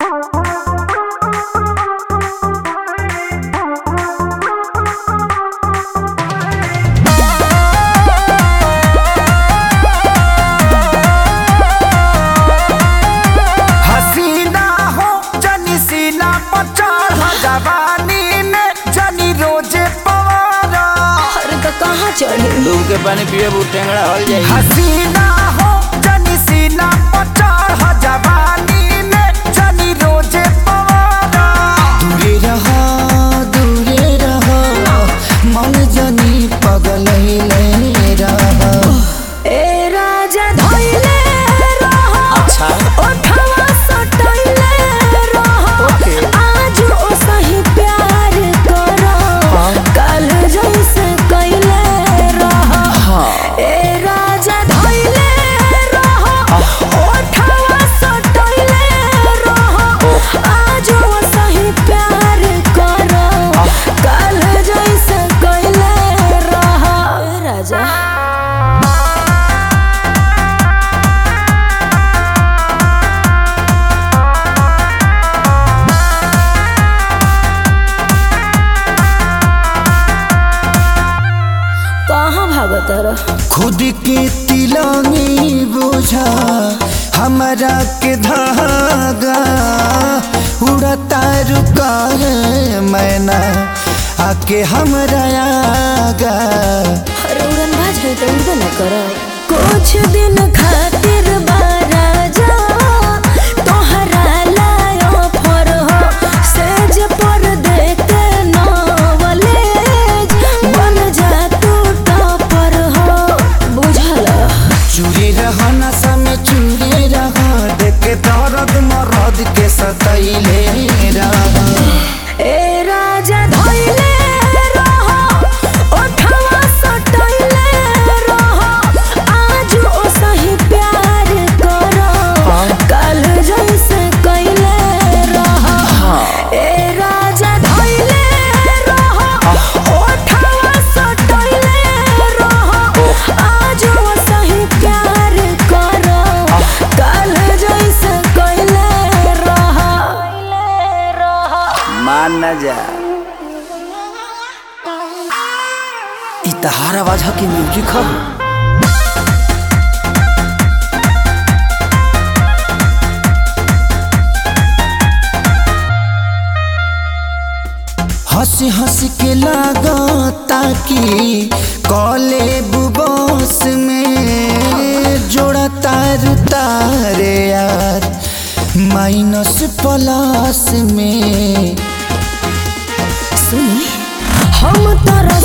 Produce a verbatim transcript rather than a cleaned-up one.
डूब के पानी पिए टेंगड़ा हल जाई। हसीना हो जनी सीना पर चढ़ जवानी में जनी रोजे पवारा। दूरे रहो दूरे रहो मन जनी पगल ले रहो। ए राजा धइले रहो अच्छा ओठवा सटइले रहो आज ओ सही प्यार करो कल जैसे कइले रहो। ए राजा धइले रहो ओठवा सटइले रहो आज ओ सही प्यार करो कल जैसे कइले रहो। ए राजा कहाँ भागत रह खुद के तिलंगी बोझा हमारा के धागा उड़ता रुका है मैना आके हमरा आगा। अरे उड़न भाज है तो उड़बे न कर कुछ दिन खातिर बाराजा तोहरा लायो फर हो सेज पर देखे नवलेज बन जा तू टपर हो बुझल। चूरी रहो नशा में चूरी रहो देखे दर्द मरद के सतैले रहो। ए राजा धइले रहो ओठवा सटइले रहो आज ओ सही प्यार करो कल जैसे कइले रहो। ए राजा धइले रहो ओठवा सटइले रहो आज ओ सही प्यार करो कल जैसे कइले रहो। मान न जा। इ तहार आवाज ह कि म्यूजिक ह? हंसी हंसी के लागता कि कॉले बुबोस में जोड़ा तार तारे यार माइनस प्लस में। सुनी हम तरस